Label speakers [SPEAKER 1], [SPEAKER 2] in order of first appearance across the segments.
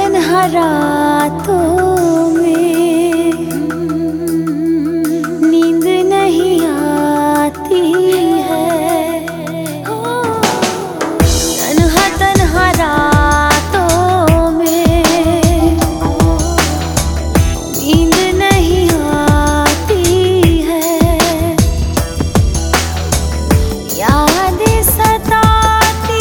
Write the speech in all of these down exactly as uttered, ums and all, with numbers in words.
[SPEAKER 1] तन्हा रातों में नींद नहीं आती है। तन्हा तन्हा रातों में नींद नहीं आती है। यादें सताती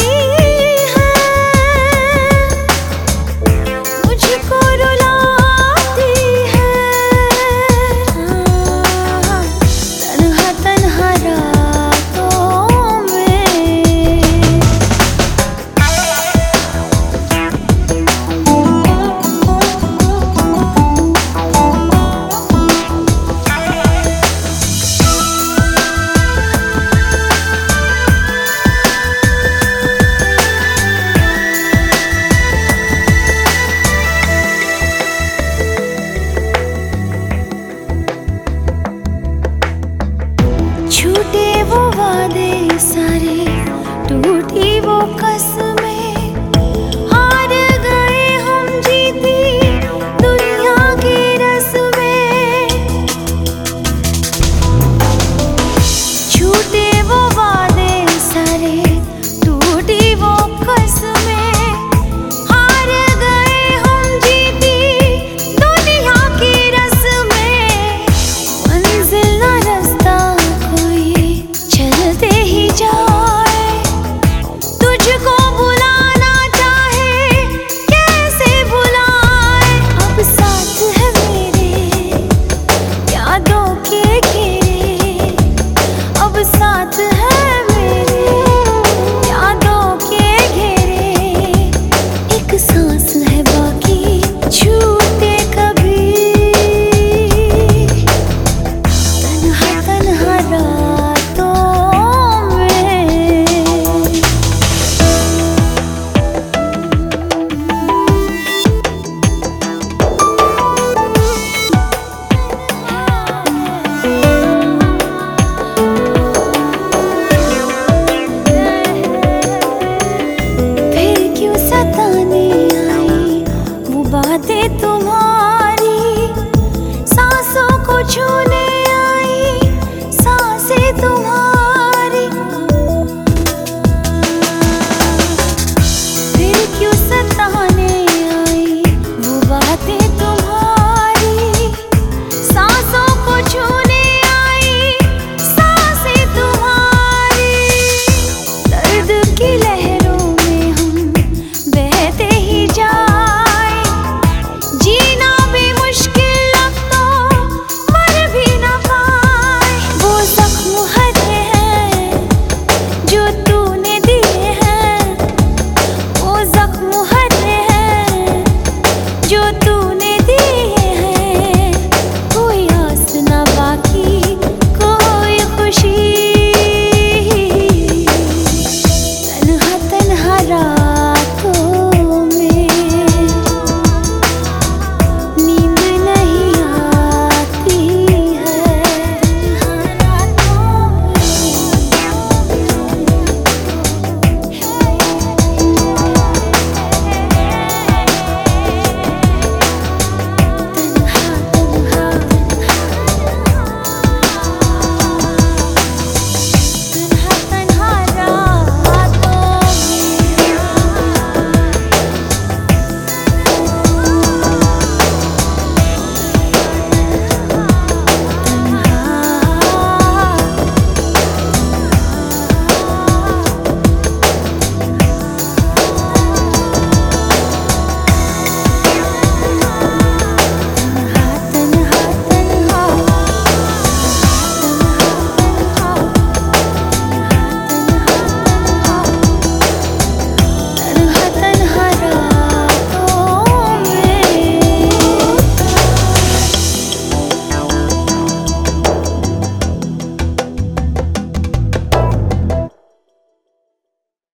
[SPEAKER 1] छूटे वो वादे सारे, टूटी वो कसमें, हार गए हम जीती दुनिया की रस्में। छूटे वो वादे सारे, टूटी वो कसमें, हार गए हम जीती दुनिया की रस्में। मंजिल ना रास्ता चलते ही जाए, तुझको बुलाना चाहे कैसे बुलाए। अब साथ है मेरे यादों के घेरे, अब साथ है मेरे यादों के घेरे। एक सांस है बाकी छूटे कभी, तन्हा तन्हा रातों बातें तुम्हारी सांसों को छूने आई, सांसें तुम्हारी। फिर क्यों सताने आई वो बातें तुम्हारी, सांसों को छूने आई, सांसें तुम्हारी। दर्द की लहरों में हम बहते ही जा, जीना भी मुश्किल अब तो मर भी न पाए। वो जख्म हरे हैं जो तूने दिए हैं, वो जख्म हरे हैं जो